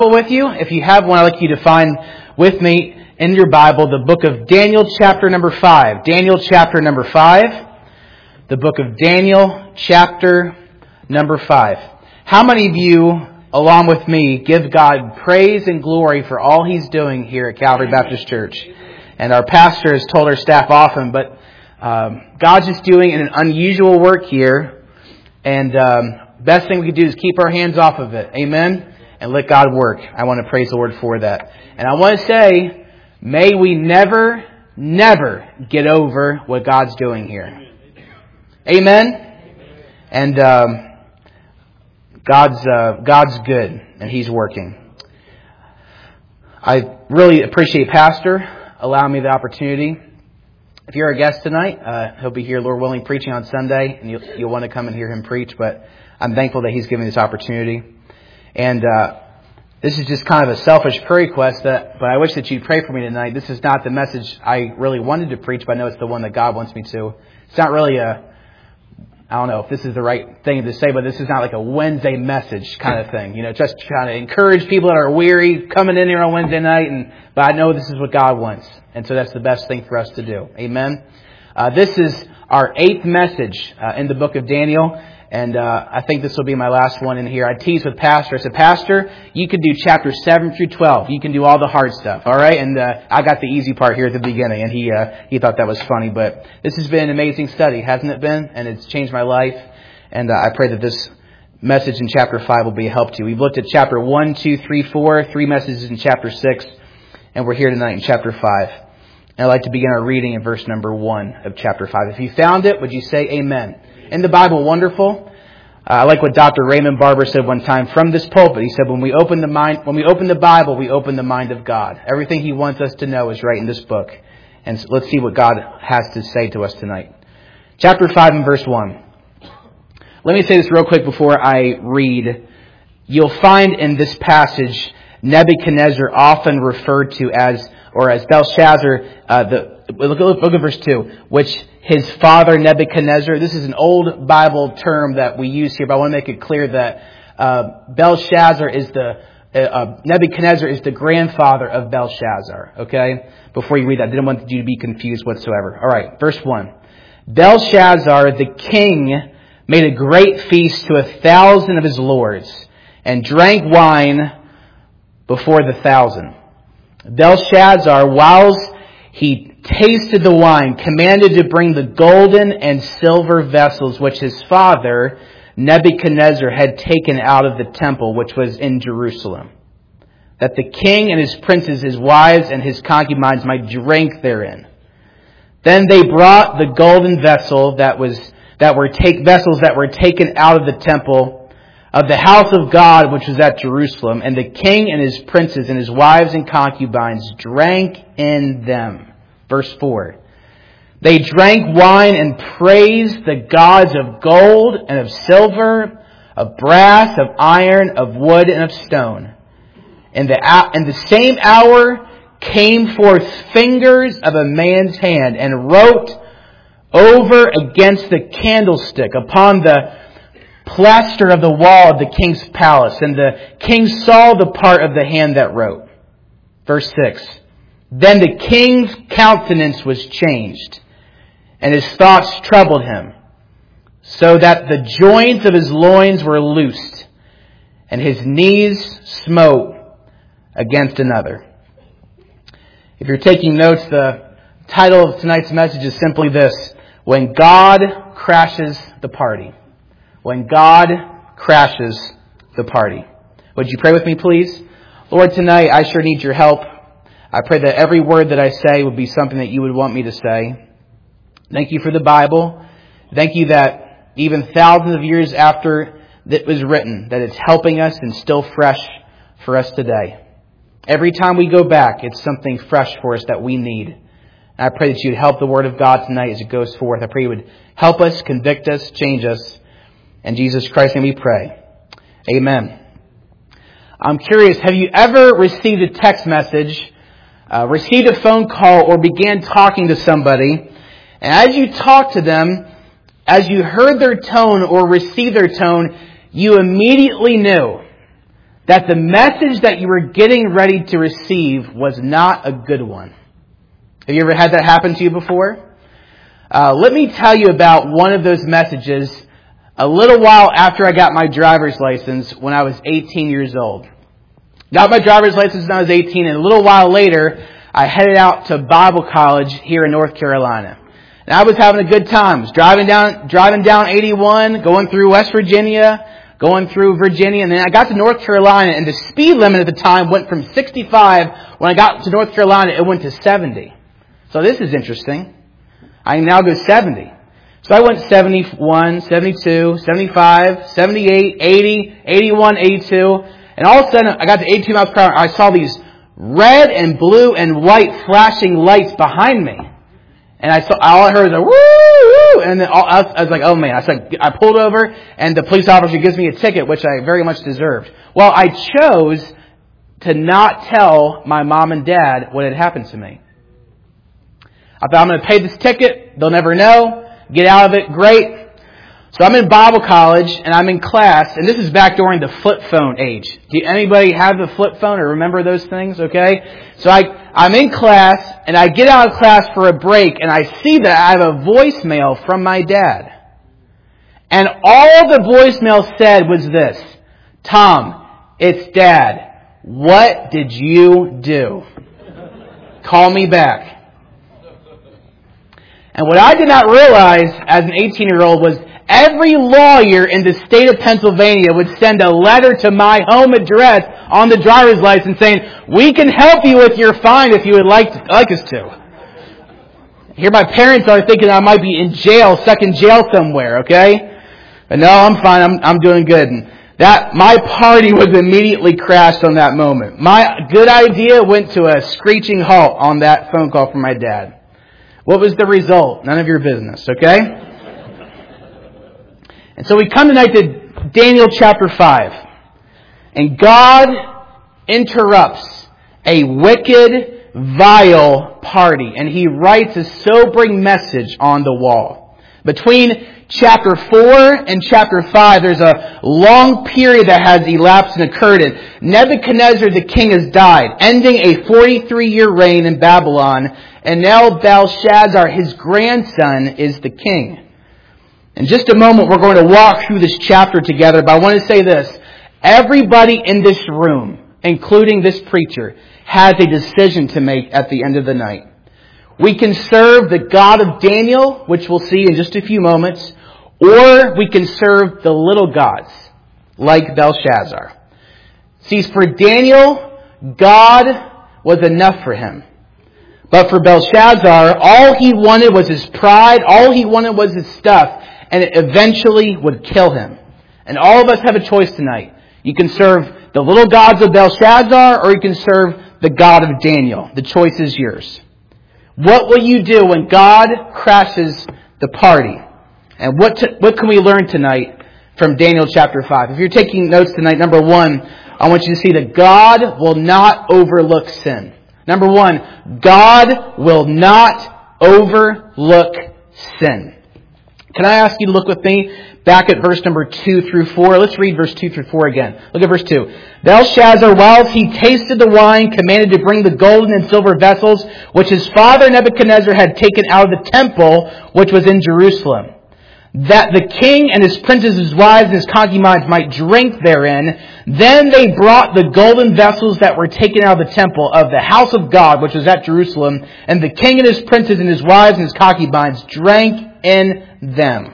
With you. If you have one, I'd like you to find with me in your Bible the book of Daniel chapter number 5. Daniel chapter number 5. The book of Daniel chapter number 5. How many of you, along with me, give God praise and glory for all He's doing here at Calvary Baptist Church? And our pastor has told our staff often, but God's just doing an unusual work here. And best thing we can do is keep our hands off of it. Amen? And let God work. I want to praise the Lord for that. And I want to say, may we never get over what God's doing here. Amen? And God's good, and He's working. I really appreciate Pastor allowing me the opportunity. If you're a guest tonight, he'll be here, Lord willing, preaching on Sunday, and you'll want to come and hear him preach. But I'm thankful that he's given me this opportunity. And this is just kind of a selfish prayer request, but I wish that you'd pray for me tonight. This is not the message I really wanted to preach, but I know it's the one that God wants me to. It's not really I don't know if this is the right thing to say, but this is not like a Wednesday message kind of thing. You know, just trying to encourage people that are weary coming in here on Wednesday night. But I know this is what God wants. And so that's the best thing for us to do. Amen. This is our 8th message in the book of Daniel. And I think this will be my last one in here. I teased with Pastor. I said, Pastor, you can do chapters 7 through 12. You can do all the hard stuff, all right? And I got the easy part here at the beginning, and he thought that was funny. But this has been an amazing study, hasn't it been? And it's changed my life. And I pray that this message in chapter 5 will be a help to you. We've looked at chapter 1, 2, 3, 4, 3 messages in chapter 6, and we're here tonight in chapter 5. And I'd like to begin our reading in verse number 1 of chapter 5. If you found it, would you say amen? In the Bible, wonderful. I like what Dr. Raymond Barber said one time from this pulpit. He said, when we open the Bible, we open the mind of God. Everything He wants us to know is right in this book. And so let's see what God has to say to us tonight. Chapter 5 and verse 1. Let me say this real quick before I read. You'll find in this passage Nebuchadnezzar often referred to as Belshazzar. Look at verse 2, which his father Nebuchadnezzar. This is an old Bible term that we use here, but I want to make it clear that Belshazzar is Nebuchadnezzar is the grandfather of Belshazzar. Okay, before you read that, I didn't want you to be confused whatsoever. All right, verse 1. Belshazzar the king made a great feast to 1,000 of his lords, and drank wine before the 1,000. Belshazzar, whilst he tasted the wine, commanded to bring the golden and silver vessels which his father Nebuchadnezzar had taken out of the temple which was in Jerusalem, that the king and his princes, his wives, and his concubines might drink therein. Then they brought the golden vessels that were taken out of the temple of the house of God which was at Jerusalem, and the king and his princes and his wives and concubines drank in them. Verse 4. They drank wine and praised the gods of gold and of silver, of brass, of iron, of wood, and of stone. In the same hour came forth fingers of a man's hand and wrote over against the candlestick upon the plaster of the wall of the king's palace. And the king saw the part of the hand that wrote. Verse 6. Then the king's countenance was changed, and his thoughts troubled him, so that the joints of his loins were loosed, and his knees smote against another. If you're taking notes, the title of tonight's message is simply this: When God Crashes the Party. When God crashes the party. Would you pray with me, please? Lord, tonight I sure need your help. I pray that every word that I say would be something that you would want me to say. Thank you for the Bible. Thank you that even thousands of years after it was written, that it's helping us and still fresh for us today. Every time we go back, it's something fresh for us that we need. And I pray that you'd help the Word of God tonight as it goes forth. I pray you would help us, convict us, change us. In Jesus Christ's name we pray. Amen. I'm curious, have you ever received a text message, received a phone call, or began talking to somebody, and as you talked to them, as you heard their tone or received their tone, you immediately knew that the message that you were getting ready to receive was not a good one. Have you ever had that happen to you before? Let me tell you about one of those messages a little while after I got my driver's license when I was 18 years old. Got my driver's license when I was 18, and a little while later, I headed out to Bible college here in North Carolina. And I was having a good time. I was driving down 81, going through West Virginia, going through Virginia, and then I got to North Carolina, and the speed limit at the time went from 65. When I got to North Carolina, it went to 70. So this is interesting. I can now go 70. So I went 71, 72, 75, 78, 80, 81, 82, and all of a sudden I got to 82 miles per hour. I saw these red and blue and white flashing lights behind me. And all I heard was a woo, woo, and then I was like, oh man. I pulled over, and the police officer gives me a ticket, which I very much deserved. Well, I chose to not tell my mom and dad what had happened to me. I thought, I'm going to pay this ticket. They'll never know. Get out of it. Great. So I'm in Bible college, and I'm in class, and this is back during the flip phone age. Do anybody have the flip phone or remember those things? Okay. So I'm in class, and I get out of class for a break, and I see that I have a voicemail from my dad. And all the voicemail said was this: Tom, it's Dad. What did you do? Call me back. And what I did not realize as an 18-year-old was every lawyer in the state of Pennsylvania would send a letter to my home address on the driver's license saying, we can help you with your fine if you would like us to. Here my parents are thinking I might be in jail, stuck in jail somewhere, okay? But no, I'm fine. I'm doing good. And my party was immediately crashed on that moment. My good idea went to a screeching halt on that phone call from my dad. What was the result? None of your business, okay? And so we come tonight to Daniel chapter 5. And God interrupts a wicked, vile party. And He writes a sobering message on the wall. Between chapter 4 and chapter 5, there's a long period that has elapsed and occurred. And Nebuchadnezzar the king has died, ending a 43-year reign in Babylon. And now Belshazzar, his grandson, is the king. In just a moment, we're going to walk through this chapter together, but I want to say this. Everybody in this room, including this preacher, has a decision to make at the end of the night. We can serve the God of Daniel, which we'll see in just a few moments, or we can serve the little gods, like Belshazzar. See, for Daniel, God was enough for him. But for Belshazzar, all he wanted was his pride, all he wanted was his stuff, and it eventually would kill him. And all of us have a choice tonight. You can serve the little gods of Belshazzar, or you can serve the God of Daniel. The choice is yours. What will you do when God crashes the party? And what can we learn tonight from Daniel chapter 5? If you're taking notes tonight, number one, I want you to see that God will not overlook sin. Number one, God will not overlook sin. Can I ask you to look with me back at verse number 2 through 4? Let's read verse 2 through 4 again. Look at verse 2. Belshazzar, whilst he tasted the wine, commanded to bring the golden and silver vessels, which his father Nebuchadnezzar had taken out of the temple, which was in Jerusalem, that the king and his princes, his wives, and his concubines might drink therein. Then they brought the golden vessels that were taken out of the temple of the house of God, which was at Jerusalem, and the king and his princes and his wives and his concubines drank in them.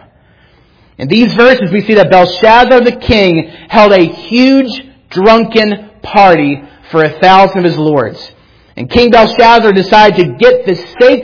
In these verses, we see that Belshazzar the king held a huge drunken party for 1,000 of his lords. And King Belshazzar decided to get the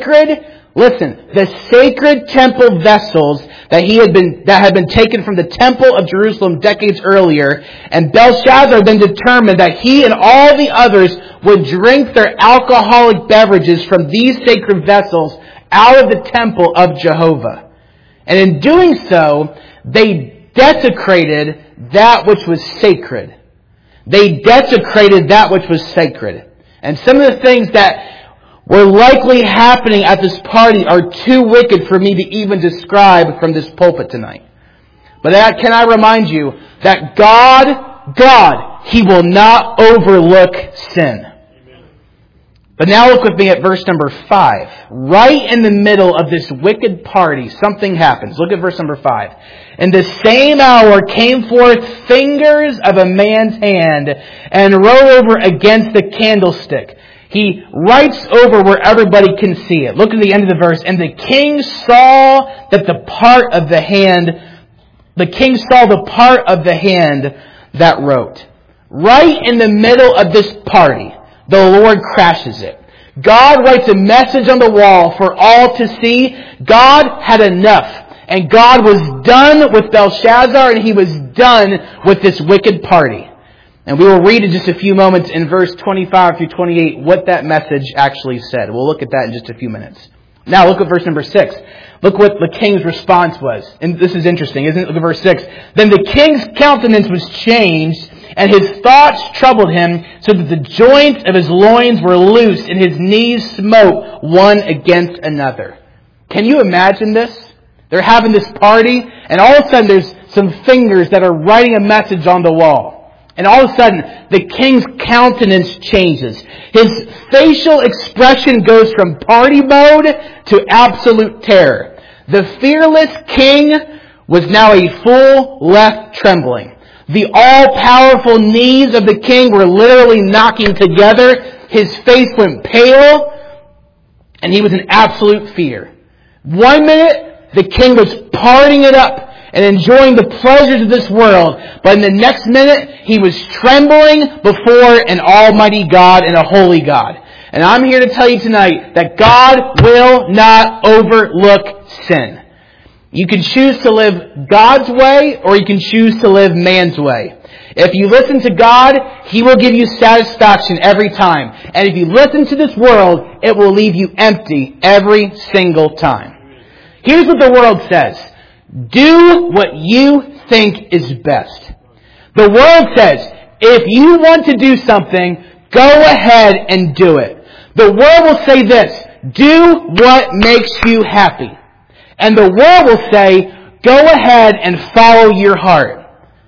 sacred temple vessels that had been taken from the temple of Jerusalem decades earlier. And Belshazzar then determined that he and all the others would drink their alcoholic beverages from these sacred vessels out of the temple of Jehovah. And in doing so, they desecrated that which was sacred. They desecrated that which was sacred. And some of the things that were likely happening at this party are too wicked for me to even describe from this pulpit tonight. But can I remind you that God, He will not overlook sin. But now look with me at verse number 5. Right in the middle of this wicked party, something happens. Look at verse number 5. In the same hour came forth fingers of a man's hand and wrote over against the candlestick. He writes over where everybody can see it. Look at the end of the verse. And the king saw that the part of the hand that wrote. Right in the middle of this party, the Lord crashes it. God writes a message on the wall for all to see. God had enough. And God was done with Belshazzar, and He was done with this wicked party. And we will read in just a few moments in verse 25 through 28 what that message actually said. We'll look at that in just a few minutes. Now look at verse number 6. Look what the king's response was. And this is interesting, isn't it? Look at verse 6. Then the king's countenance was changed, and his thoughts troubled him, so that the joints of his loins were loose, and his knees smote one against another. Can you imagine this? They're having this party, and all of a sudden there's some fingers that are writing a message on the wall. And all of a sudden, the king's countenance changes. His facial expression goes from party mode to absolute terror. The fearless king was now a full left trembling. The all-powerful knees of the king were literally knocking together. His face went pale, and he was in absolute fear. 1 minute, the king was partying it up and enjoying the pleasures of this world. But in the next minute, he was trembling before an almighty God and a holy God. And I'm here to tell you tonight that God will not overlook sin. You can choose to live God's way, or you can choose to live man's way. If you listen to God, He will give you satisfaction every time. And if you listen to this world, it will leave you empty every single time. Here's what the world says. Do what you think is best. The world says, if you want to do something, go ahead and do it. The world will say this, do what makes you happy. And the world will say, go ahead and follow your heart.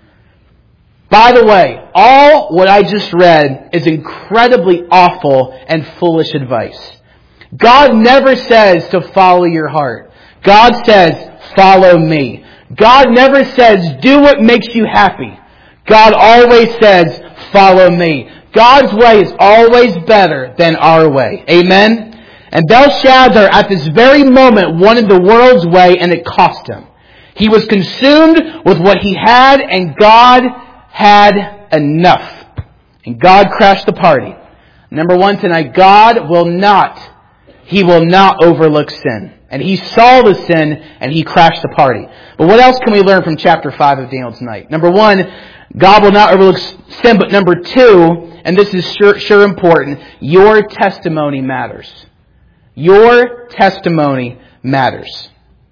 By the way, all what I just read is incredibly awful and foolish advice. God never says to follow your heart. God says, follow me. God never says, do what makes you happy. God always says, follow me. God's way is always better than our way. Amen? And Belshazzar, at this very moment, wanted the world's way, and it cost him. He was consumed with what he had, and God had enough. And God crashed the party. Number 1 tonight, God will not overlook sin. And He saw the sin, and He crashed the party. But what else can we learn from chapter 5 of Daniel tonight? Number 1, God will not overlook sin. But number 2, and this is sure important, your testimony matters. Your testimony matters.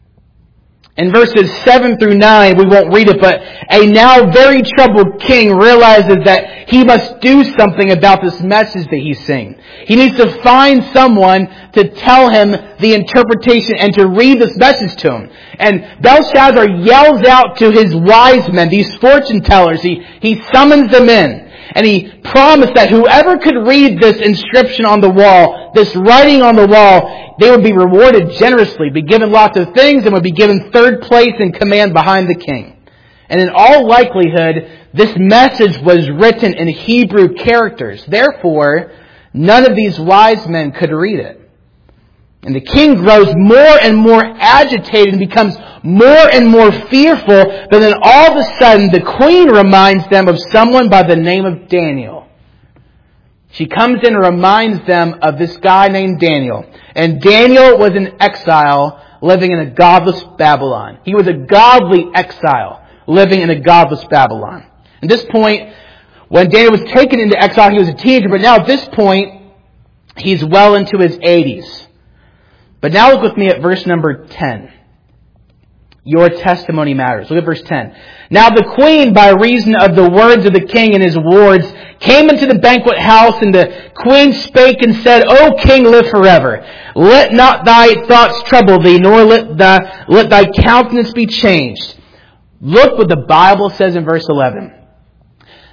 In verses 7 through 9, we won't read it, but a now very troubled king realizes that he must do something about this message that he's seeing. He needs to find someone to tell him the interpretation and to read this message to him. And Belshazzar yells out to his wise men, these fortune tellers. He summons them in. And he promised that whoever could read this inscription on the wall, this writing on the wall, they would be rewarded generously, be given lots of things, and would be given third place in command behind the king. And in all likelihood, this message was written in Hebrew characters. Therefore, none of these wise men could read it. And the king grows more and more agitated and becomes more and more fearful. But then all of a sudden, the queen reminds them of someone by the name of Daniel. She comes in and reminds them of this guy named Daniel. And Daniel was in exile, living in a godless Babylon. He was a godly exile, living in a godless Babylon. At this point, when Daniel was taken into exile, he was a teenager. But now at this point, he's well into his 80s. But now look with me at verse number 10. Your testimony matters. Look at verse 10. Now the queen, by reason of the words of the king and his wards, came into the banquet house, and the queen spake and said, O king, live forever. Let not thy thoughts trouble thee, nor let thy countenance be changed. Look what the Bible says in verse 11.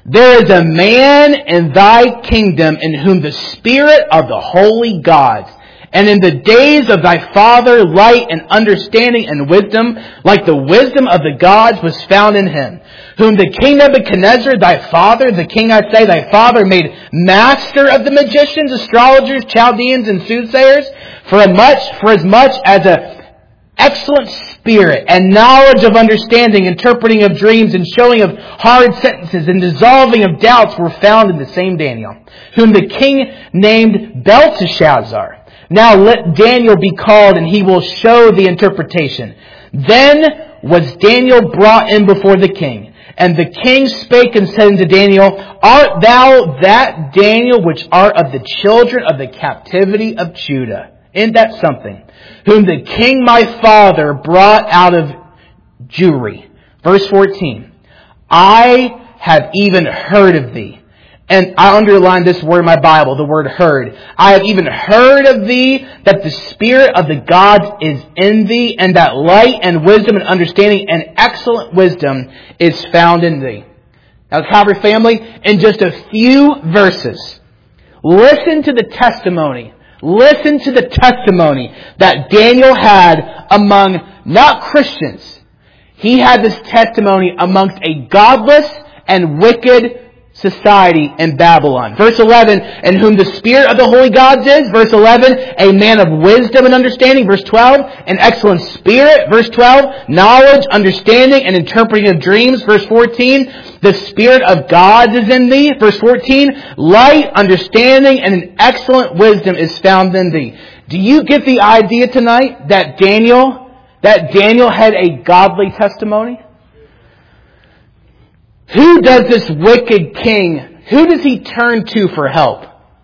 There is a man in thy kingdom in whom the spirit of the holy gods, and in the days of thy father light and understanding and wisdom, like the wisdom of the gods, was found in him, whom the king Nebuchadnezzar, thy father, the king, I say, thy father, made master of the magicians, astrologers, Chaldeans, and soothsayers, for as much as a excellent spirit and knowledge of understanding, interpreting of dreams, and showing of hard sentences, and dissolving of doubts were found in the same Daniel, whom the king named Belteshazzar. Now let Daniel be called, and he will show the interpretation. Then was Daniel brought in before the king. And the king spake and said unto Daniel, Art thou that Daniel which art of the children of the captivity of Judah? Isn't that something? Whom the king my father brought out of Jewry. Verse 14. I have even heard of thee. And I underlined this word in my Bible, the word heard. I have even heard of thee that the spirit of the gods is in thee, and that light and wisdom and understanding and excellent wisdom is found in thee. Now, Calvary family, in just a few verses, listen to the testimony. Listen to the testimony that Daniel had among not Christians. He had this testimony amongst a godless and wicked society in Babylon. Verse 11, in whom the spirit of the holy gods is. Verse 11, a man of wisdom and understanding. Verse 12, an excellent spirit. Verse 12, knowledge, understanding, and interpreting of dreams. Verse 14, the spirit of gods is in thee. Verse 14, light, understanding, and an excellent wisdom is found in thee. Do you get the idea tonight that Daniel had a godly testimony? Who does this wicked king, who does he turn to for help?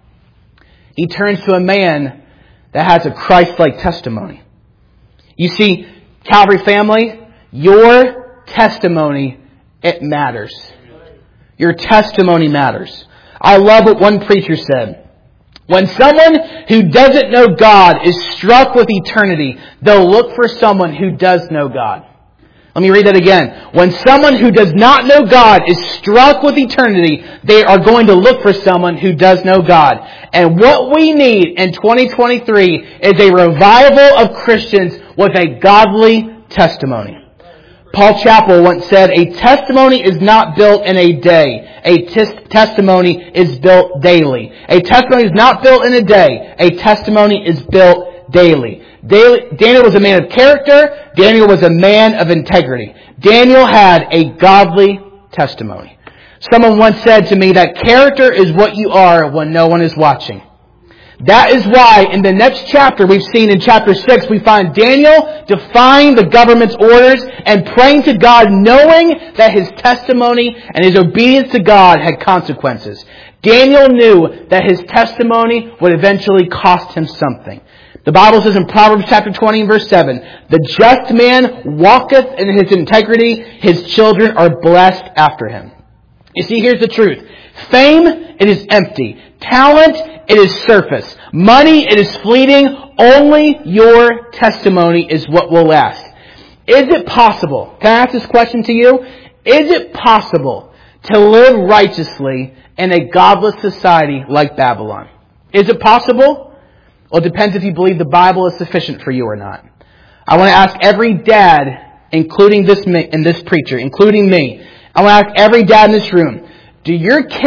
He turns to a man that has a Christ-like testimony. You see, Calvary family, your testimony, it matters. Your testimony matters. I love what one preacher said. When someone who doesn't know God is struck with eternity, they'll look for someone who does know God. Let me read that again. When someone who does not know God is struck with eternity, they are going to look for someone who does know God. And what we need in 2023 is a revival of Christians with a godly testimony. Paul Chappell once said, a testimony is not built in a day. A testimony is built daily. A testimony is not built in a day. A testimony is built daily. Daniel was a man of character. Daniel was a man of integrity. Daniel had a godly testimony. Someone once said to me that character is what you are when no one is watching. That is why in the next chapter we've seen in chapter 6, we find Daniel defying the government's orders and praying to God, knowing that his testimony and his obedience to God had consequences. Daniel knew that his testimony would eventually cost him something. The Bible says in Proverbs chapter 20 and verse 7, the just man walketh in his integrity, his children are blessed after him. You see, here's the truth. Fame, it is empty. Talent, it is surface. Money, it is fleeting. Only your testimony is what will last. Is it possible, can I ask this question to you? Is it possible to live righteously in a godless society like Babylon? Is it possible? Well, it depends if you believe the Bible is sufficient for you or not. I want to ask every dad, including this preacher, including me, I want to ask every dad in this room, do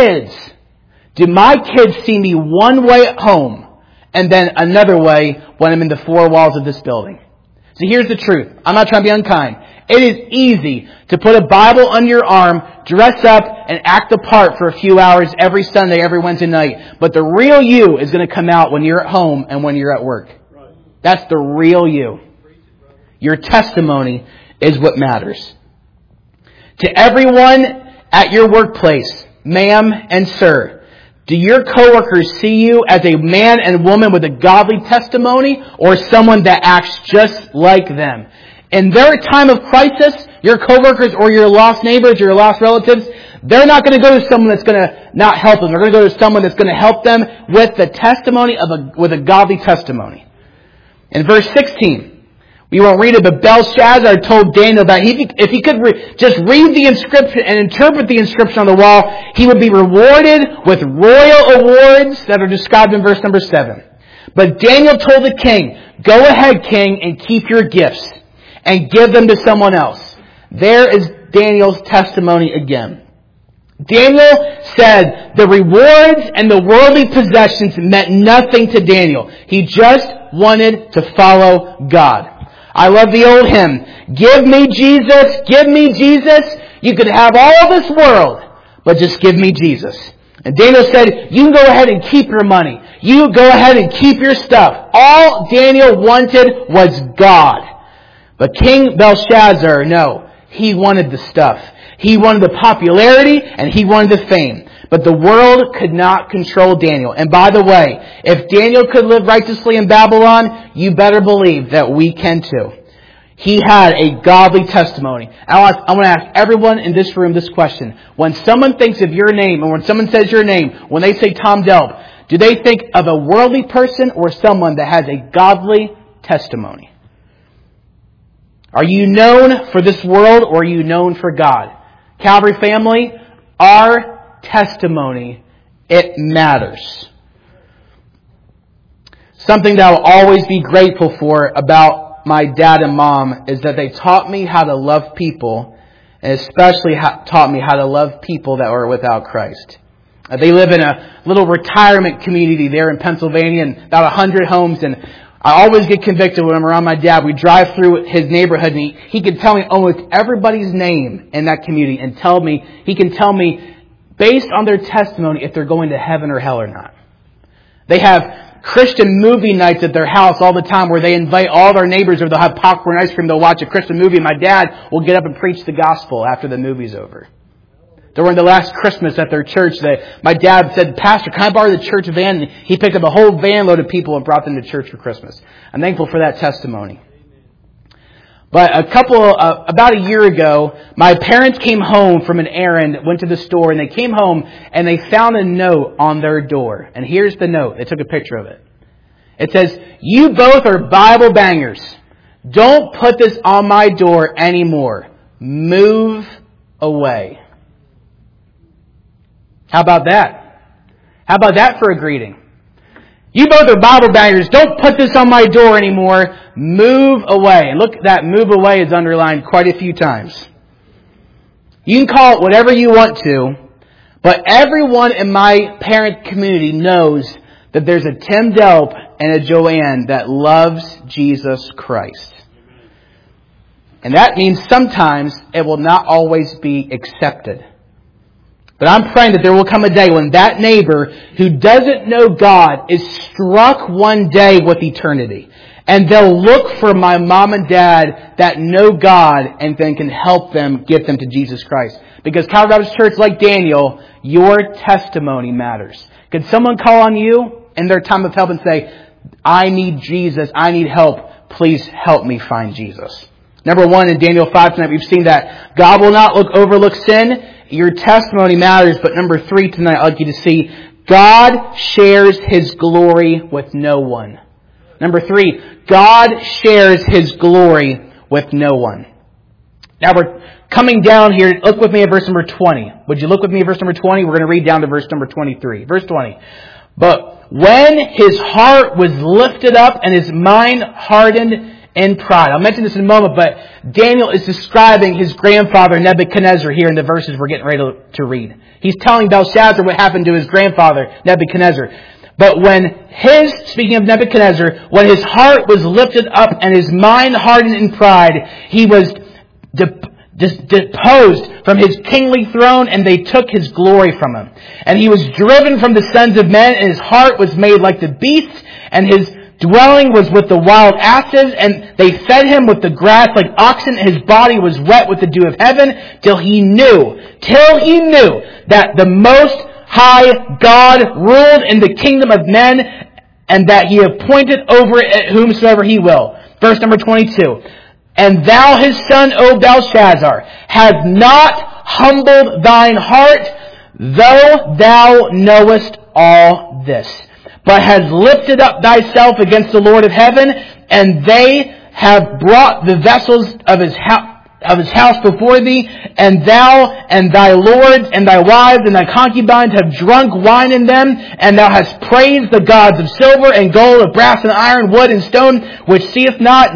my kids see me one way at home and then another way when I'm in the four walls of this building? See, here's the truth. I'm not trying to be unkind. It is easy to put a Bible under your arm, dress up, and act the part for a few hours every Sunday, every Wednesday night. But the real you is going to come out when you're at home and when you're at work. That's the real you. Your testimony is what matters. To everyone at your workplace, ma'am and sir, do your coworkers see you as a man and woman with a godly testimony or someone that acts just like them? In their time of crisis, your coworkers or your lost neighbors, your lost relatives, they're not going to go to someone that's going to not help them. They're going to go to someone that's going to help them with the testimony with a godly testimony. In verse 16, We won't read it, but Belshazzar told Daniel that if he could just read the inscription and interpret the inscription on the wall, he would be rewarded with royal awards that are described in verse number 7. But Daniel told the king, "Go ahead, king, and keep your gifts and give them to someone else." There is Daniel's testimony again. Daniel said the rewards and the worldly possessions meant nothing to Daniel. He just wanted to follow God. I love the old hymn, "Give me Jesus, give me Jesus. You could have all this world, but just give me Jesus." And Daniel said, "You can go ahead and keep your money. You go ahead and keep your stuff." All Daniel wanted was God. But King Belshazzar, no, he wanted the stuff. He wanted the popularity and he wanted the fame. But the world could not control Daniel. And by the way, if Daniel could live righteously in Babylon, you better believe that we can too. He had a godly testimony. I want to ask everyone in this room this question. When someone thinks of your name, or when someone says your name, when they say Tom Delp, do they think of a worldly person or someone that has a godly testimony? Are you known for this world or are you known for God? Calvary family, our testimony, it matters. Something that I'll always be grateful for about my dad and mom is that they taught me how to love people, and especially taught me how to love people that were without Christ. They live in a little retirement community there in Pennsylvania, and about 100 homes, and I always get convicted when I'm around my dad. We drive through his neighborhood and he can tell me almost everybody's name in that community and he can tell me based on their testimony if they're going to heaven or hell or not. They have Christian movie nights at their house all the time where they invite all their neighbors, or they'll have popcorn and ice cream, they'll watch a Christian movie, and my dad will get up and preach the gospel after the movie's over. During the last Christmas at their church, my dad said, "Pastor, can I borrow the church van?" And he picked up a whole van load of people and brought them to church for Christmas. I'm thankful for that testimony. But about a year ago, my parents came home from an errand, went to the store, and they came home and they found a note on their door. And here's the note. They took a picture of it. It says, "You both are Bible bangers. Don't put this on my door anymore. Move away." How about that? How about that for a greeting? "You both are Bible bangers. Don't put this on my door anymore. Move away." And look, that "move away" is underlined quite a few times. You can call it whatever you want to, but everyone in my parent community knows that there's a Tim Delp and a Joanne that loves Jesus Christ. And that means sometimes it will not always be accepted. But I'm praying that there will come a day when that neighbor who doesn't know God is struck one day with eternity. And they'll look for my mom and dad that know God and then can help them get them to Jesus Christ. Because Calvary Baptist Church, like Daniel, your testimony matters. Could someone call on you in their time of help and say, "I need Jesus, I need help, please help me find Jesus"? Number 1 in Daniel 5 tonight, we've seen that God will not overlook sin. Your testimony matters. But number 3 tonight, I'd like you to see God shares His glory with no one. Number 3, God shares His glory with no one. Now we're coming down here. Look with me at verse number 20. Would you look with me at verse number 20? We're going to read down to verse number 23. Verse 20. "But when his heart was lifted up and his mind hardened in pride." I'll mention this in a moment, but Daniel is describing his grandfather Nebuchadnezzar here in the verses we're getting ready to read. He's telling Belshazzar what happened to his grandfather Nebuchadnezzar. But speaking of Nebuchadnezzar, when his heart was lifted up and his mind hardened in pride, he was deposed from his kingly throne, and they took his glory from him. And he was driven from the sons of men, and his heart was made like the beasts, and his dwelling was with the wild asses, and they fed him with the grass like oxen, and his body was wet with the dew of heaven, till he knew that the Most High God ruled in the kingdom of men, and that He appointed over it whomsoever He will. Verse number 22. "And thou his son, O Belshazzar, hast not humbled thine heart, though thou knowest all this, but hast lifted up thyself against the Lord of heaven, and they have brought the vessels of his house before thee, and thou and thy lords and thy wives and thy concubines have drunk wine in them, and thou hast praised the gods of silver and gold, of brass and iron, wood and stone, which seeth not,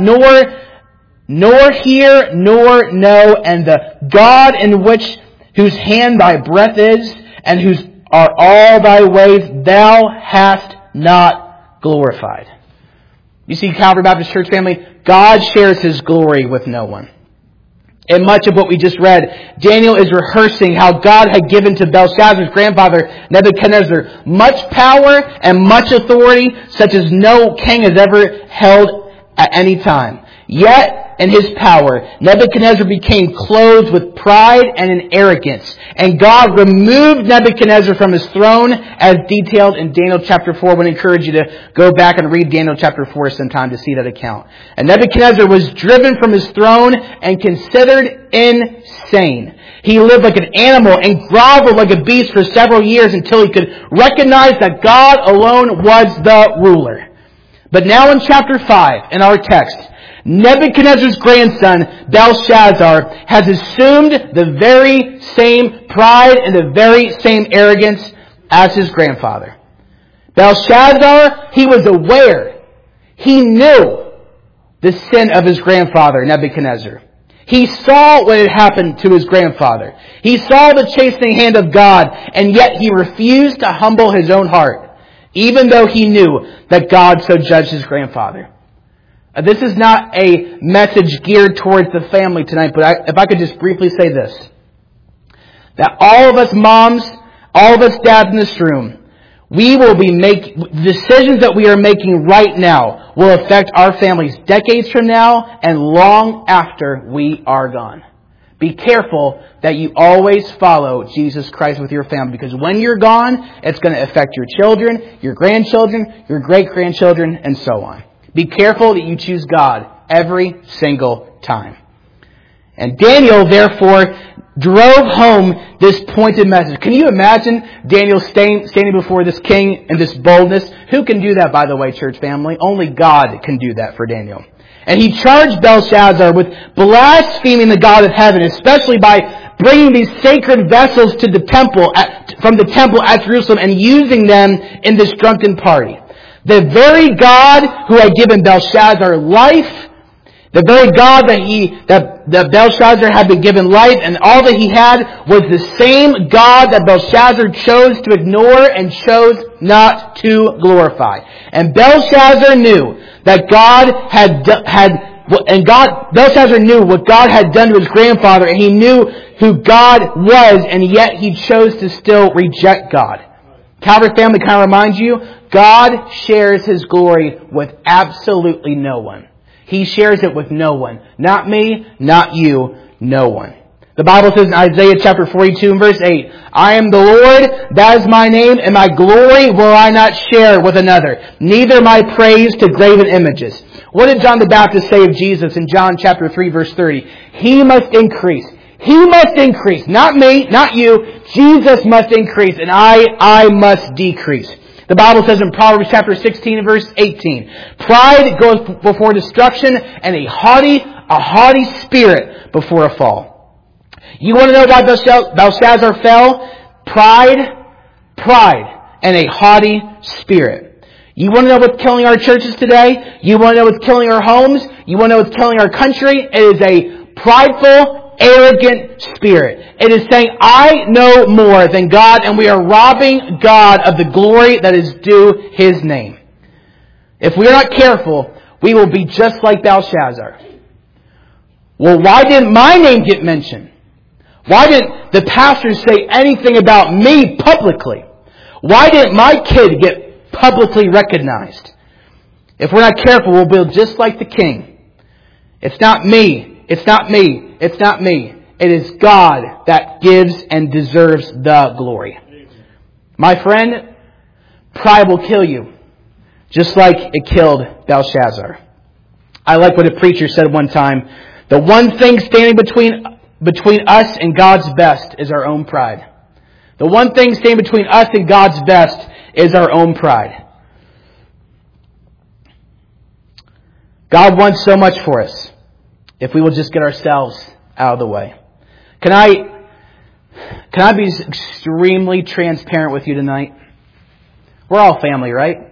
nor hear, nor know, and the God in whose hand thy breath is, and whose are all thy ways, thou hast not glorified. You see, Calvary Baptist Church family, God shares His glory with no one. In much of what we just read, Daniel is rehearsing how God had given to Belshazzar's grandfather, Nebuchadnezzar, much power and much authority, such as no king has ever held at any time. Yet, in his power, Nebuchadnezzar became clothed with pride and an arrogance. And God removed Nebuchadnezzar from his throne, as detailed in Daniel chapter 4. I would encourage you to go back and read Daniel chapter 4 sometime to see that account. And Nebuchadnezzar was driven from his throne and considered insane. He lived like an animal and groveled like a beast for several years until he could recognize that God alone was the ruler. But now in chapter 5, in our text, Nebuchadnezzar's grandson, Belshazzar, has assumed the very same pride and the very same arrogance as his grandfather. Belshazzar, he was aware. He knew the sin of his grandfather, Nebuchadnezzar. He saw what had happened to his grandfather. He saw the chastening hand of God, and yet he refused to humble his own heart, even though he knew that God so judged his grandfather. This is not a message geared towards the family tonight, but if I could just briefly say this. That all of us moms, all of us dads in this room, we will be decisions that we are making right now will affect our families decades from now and long after we are gone. Be careful that you always follow Jesus Christ with your family, because when you're gone, it's going to affect your children, your grandchildren, your great-grandchildren, and so on. Be careful that you choose God every single time. And Daniel, therefore, drove home this pointed message. Can you imagine Daniel standing before this king in this boldness? Who can do that, by the way, church family? Only God can do that for Daniel. And he charged Belshazzar with blaspheming the God of heaven, especially by bringing these sacred vessels to the temple, from the temple at Jerusalem, and using them in this drunken party. The very God who had given Belshazzar life, the very God that Belshazzar had been given life, and all that he had was the same God that Belshazzar chose to ignore and chose not to glorify. And Belshazzar knew that Belshazzar knew what God had done to his grandfather, and he knew who God was, and yet he chose to still reject God. Calvary family, can I remind you, God shares His glory with absolutely no one. He shares it with no one. Not me, not you, no one. The Bible says in Isaiah chapter 42 and verse 8, I am the Lord, that is my name, and my glory will I not share with another, neither my praise to graven images. What did John the Baptist say of Jesus in John chapter 3 verse 30? He must increase. He must increase. Not me, not you. Jesus must increase, and I must decrease. The Bible says in Proverbs chapter 16 and verse 18, pride goes before destruction, and a haughty spirit before a fall. You want to know why Belshazzar fell? Pride, and a haughty spirit. You want to know what's killing our churches today? You want to know what's killing our homes? You want to know what's killing our country? It is a prideful, arrogant spirit. It is saying, I know more than God, and we are robbing God of the glory that is due His name. If we are not careful, we will be just like Belshazzar. Well, why didn't my name get mentioned? Why didn't the pastors say anything about me publicly? Why didn't my kid get publicly recognized? If we're not careful, we'll be just like the king. It's not me. It's not me. It's not me. It is God that gives and deserves the glory. My friend, pride will kill you, just like it killed Belshazzar. I like what a preacher said one time. The one thing standing between us and God's best is our own pride. The one thing standing between us and God's best is our own pride. God wants so much for us if we will just get ourselves out of the way. Can I be extremely transparent with you tonight? We're all family, right?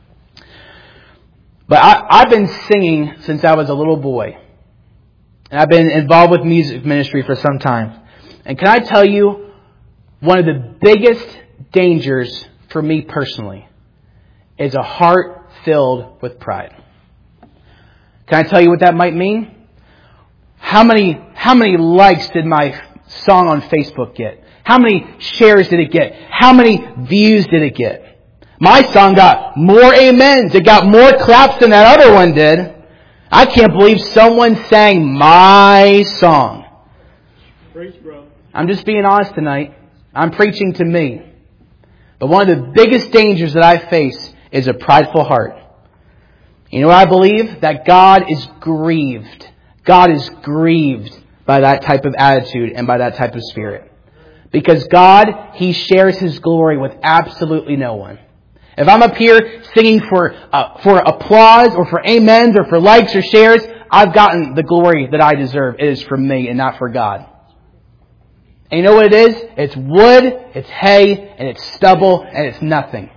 But I've been singing since I was a little boy. And I've been involved with music ministry for some time. And can I tell you, one of the biggest dangers for me personally is a heart filled with pride. Can I tell you what that might mean? How many likes did my song on Facebook get? How many shares did it get? How many views did it get? My song got more amens. It got more claps than that other one did. I can't believe someone sang my song. Preach, bro. I'm just being honest tonight. I'm preaching to me. But one of the biggest dangers that I face is a prideful heart. You know what I believe? That God is grieved. God is grieved by that type of attitude and by that type of spirit. Because God, He shares His glory with absolutely no one. If I'm up here singing for applause or for amens or for likes or shares, I've gotten the glory that I deserve. It is from me and not for God. And you know what it is? It's wood, it's hay, and it's stubble, and it's nothing.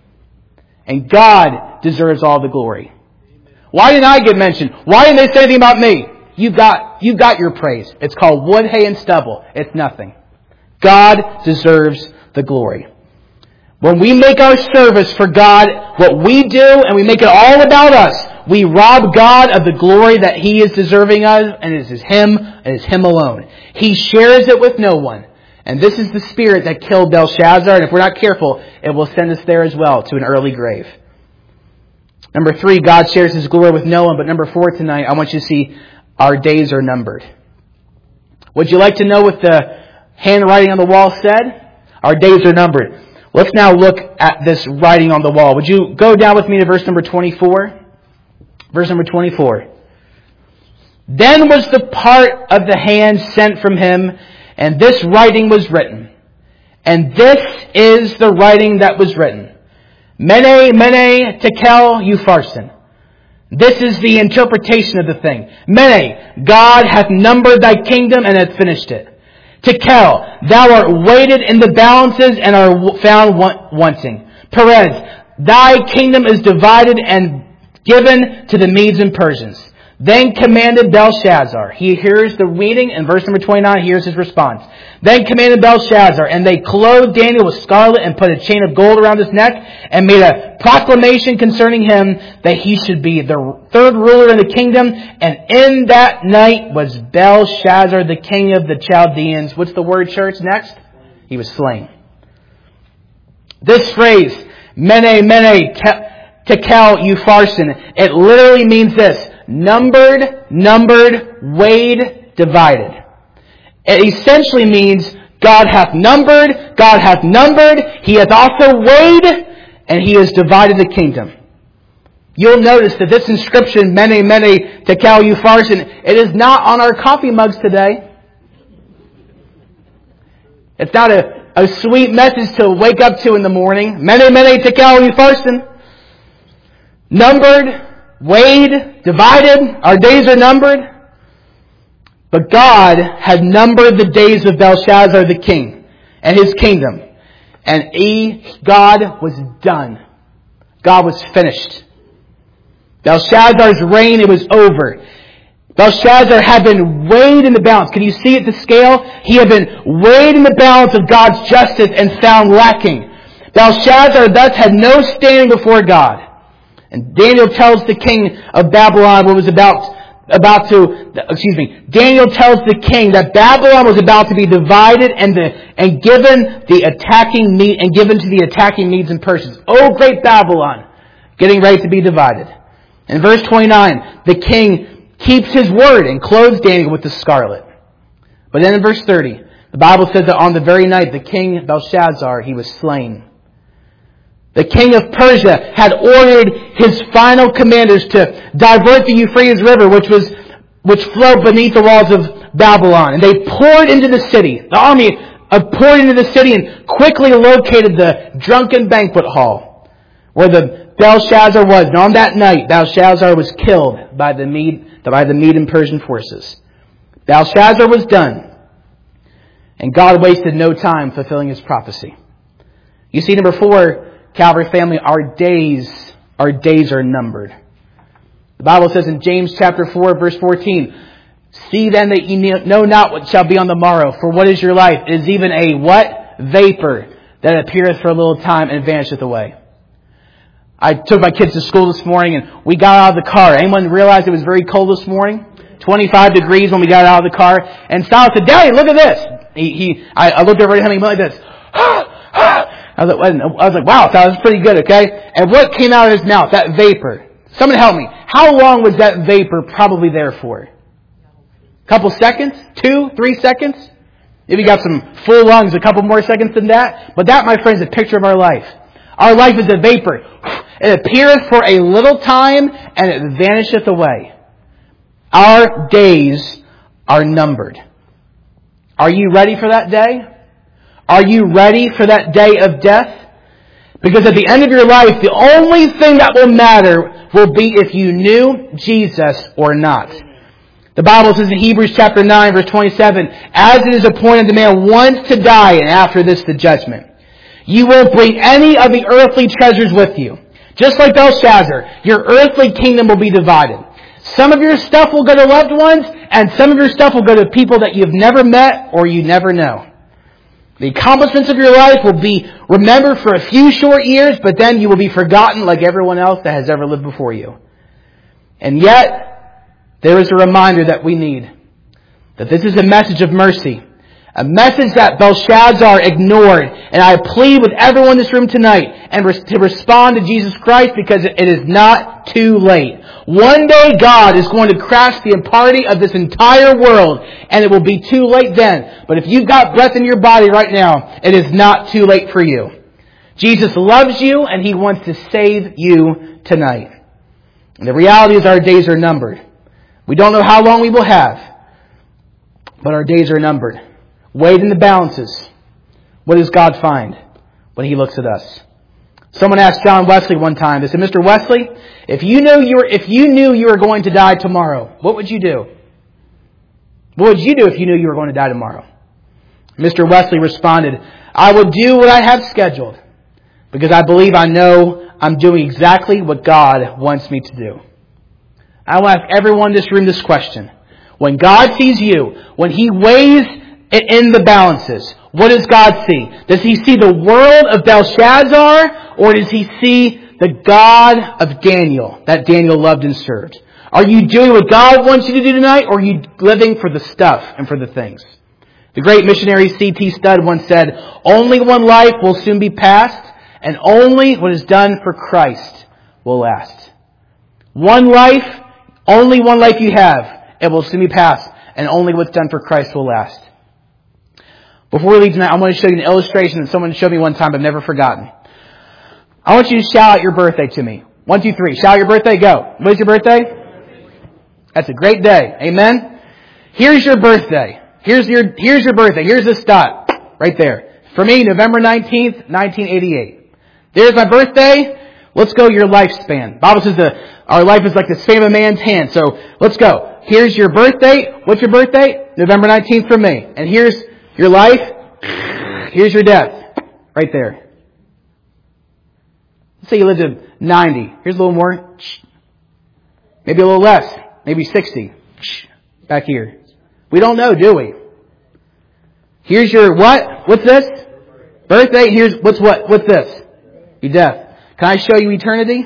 And God deserves all the glory. Why didn't I get mentioned? Why didn't they say anything about me? You've got your praise. It's called wood, hay, and stubble. It's nothing. God deserves the glory. When we make our service for God what we do and we make it all about us, we rob God of the glory that He is deserving of, and it is Him and it is Him alone. He shares it with no one. And this is the spirit that killed Belshazzar, and if we're not careful, it will send us there as well, to an early grave. Number 3, God shares His glory with no one. But number 4 tonight, I want you to see our days are numbered. Would you like to know what the handwriting on the wall said? Our days are numbered. Let's now look at this writing on the wall. Would you go down with me to verse number 24? Verse number 24. Then was the part of the hand sent from him, and this writing was written. And this is the writing that was written. Mene, mene, tekel, upharsin. This is the interpretation of the thing. Mene, God hath numbered thy kingdom and hath finished it. Tekel, thou art weighted in the balances and are found wanting. Perez, thy kingdom is divided and given to the Medes and Persians. Then commanded Belshazzar. He hears the reading in verse number 29. Here's his response. Then commanded Belshazzar, and they clothed Daniel with scarlet and put a chain of gold around his neck and made a proclamation concerning him that he should be the third ruler in the kingdom. And in that night was Belshazzar, the king of the Chaldeans. What's the word, church? Next. He was slain. This phrase, mene, mene, tekel, upharsin, it literally means this. Numbered, weighed, divided. It essentially means God hath numbered, He hath also weighed, and He has divided the kingdom. You'll notice that this inscription, mene, mene, tekel, upharsin, it is not on our coffee mugs today. It's not a sweet message to wake up to in the morning. Mene, mene, tekel, upharsin. Numbered, weighed, divided, our days are numbered. But God had numbered the days of Belshazzar the king and his kingdom. And God was done. God was finished. Belshazzar's reign, it was over. Belshazzar had been weighed in the balance. Can you see it, the scale? He had been weighed in the balance of God's justice and found lacking. Belshazzar thus had no standing before God. And Daniel tells the king of Babylon Daniel tells the king that Babylon was about to be divided and given the attacking Medes and Persians. Oh, great Babylon, getting ready to be divided. In verse 29, the king keeps his word and clothes Daniel with the scarlet. But then in verse 30, the Bible says that on the very night the king Belshazzar, he was slain. The king of Persia had ordered his final commanders to divert the Euphrates River, which flowed beneath the walls of Babylon. And they poured into the city. The army poured into the city and quickly located the drunken banquet hall, where the Belshazzar was. And on that night, Belshazzar was killed by the Median Persian forces. Belshazzar was done. And God wasted no time fulfilling His prophecy. You see, number 4, Calvary family, our days are numbered. The Bible says in James chapter 4, verse 14, "See then that ye know not what shall be on the morrow. For what is your life? It is even a" what? "Vapor that appeareth for a little time and vanisheth away." I took my kids to school this morning and we got out of the car. Anyone realize it was very cold this morning? 25 degrees when we got out of the car. And Silas said, "Daddy, look at this." I looked over at him and he went like this. I was like, wow, that was pretty good, okay? And what came out of his mouth? That vapor. Someone help me. How long was that vapor probably there for? A couple seconds? 2, 3 seconds? If you got some full lungs, a couple more seconds than that. But that, my friends, is a picture of our life. Our life is a vapor. It appeareth for a little time and it vanisheth away. Our days are numbered. Are you ready for that day? Are you ready for that day of death? Because at the end of your life, the only thing that will matter will be if you knew Jesus or not. The Bible says in Hebrews chapter 9, verse 27, "As it is appointed to man once to die, and after this the judgment. You won't bring any of the earthly treasures with you. Just like Belshazzar, your earthly kingdom will be divided. Some of your stuff will go to loved ones, and some of your stuff will go to people that you've never met or you never know. The accomplishments of your life will be remembered for a few short years, but then you will be forgotten like everyone else that has ever lived before you." And yet, there is a reminder that we need. That this is a message of mercy. A message that Belshazzar ignored. And I plead with everyone in this room tonight to respond to Jesus Christ because it is not too late. One day God is going to crash the party of this entire world and it will be too late then. But if you've got breath in your body right now, it is not too late for you. Jesus loves you and He wants to save you tonight. And the reality is our days are numbered. We don't know how long we will have, but our days are numbered. Weighed in the balances. What does God find when He looks at us? Someone asked John Wesley one time, they said, "Mr. Wesley, if you knew you were going to die tomorrow, what would you do? What would you do if you knew you were going to die tomorrow?" Mr. Wesley responded, "I would do what I have scheduled because I believe I know I'm doing exactly what God wants me to do." I will ask everyone in this room this question. When God sees you, when He weighs in the balances, what does God see? Does He see the world of Belshazzar, or does He see the God of Daniel that Daniel loved and served? Are you doing what God wants you to do tonight, or are you living for the stuff and for the things? The great missionary C.T. Studd once said, "Only one life will soon be past, and only what is done for Christ will last." One life, only one life you have, it will soon be past, and only what's done for Christ will last. Before we leave tonight, I want to show you an illustration that someone showed me one time I've never forgotten. I want you to shout out your birthday to me. 1, 2, 3. Shout out your birthday. Go. What is your birthday? That's a great day. Amen? Here's your birthday. Here's your birthday. Here's the dot. Right there. For me, November 19th, 1988. There's my birthday. Let's go your lifespan. The Bible says our life is like the span of a man's hand. So let's go. Here's your birthday. What's your birthday? November 19th for me. And here's your life. Here's your death. Right there. Let's say you lived to 90. Here's a little more. Maybe a little less. Maybe 60. Back here. We don't know, do we? Here's your what? What's this? Birthday. Here's what's this? Your death. Can I show you eternity?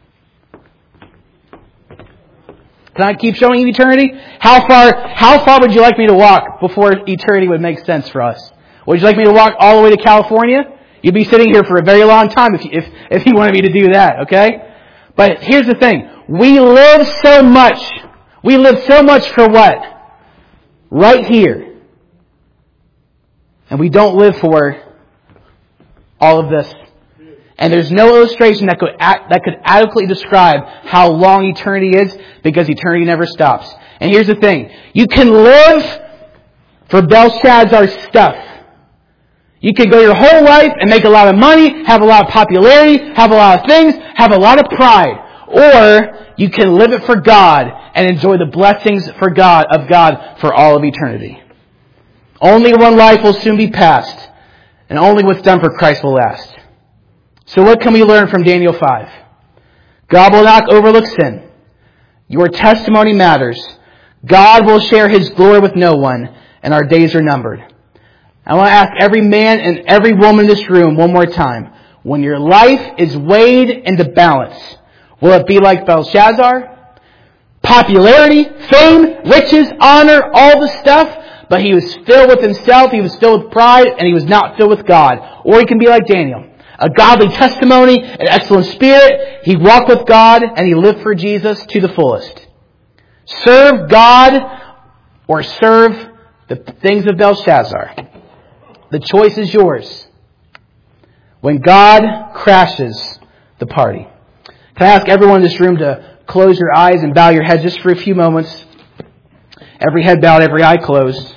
Can I keep showing you eternity? How far would you like me to walk before eternity would make sense for us? Would you like me to walk all the way to California? You'd be sitting here for a very long time if you wanted me to do that, okay? But here's the thing. We live so much. We live so much for what? Right here. And we don't live for all of this. And there's no illustration that could adequately describe how long eternity is, because eternity never stops. And here's the thing. You can live for Belshazzar's stuff. You could go your whole life and make a lot of money, have a lot of popularity, have a lot of things, have a lot of pride. Or you can live it for God and enjoy the blessings of God for all of eternity. Only one life will soon be passed, and only what's done for Christ will last. So what can we learn from Daniel 5? God will not overlook sin. Your testimony matters. God will share His glory with no one, and our days are numbered. I want to ask every man and every woman in this room one more time. When your life is weighed into balance, will it be like Belshazzar? Popularity, fame, riches, honor, all the stuff, but he was filled with himself, he was filled with pride, and he was not filled with God. Or he can be like Daniel. A godly testimony, an excellent spirit. He walked with God and he lived for Jesus to the fullest. Serve God or serve the things of Belshazzar. The choice is yours. When God crashes the party. Can I ask everyone in this room to close your eyes and bow your head just for a few moments? Every head bowed, every eye closed.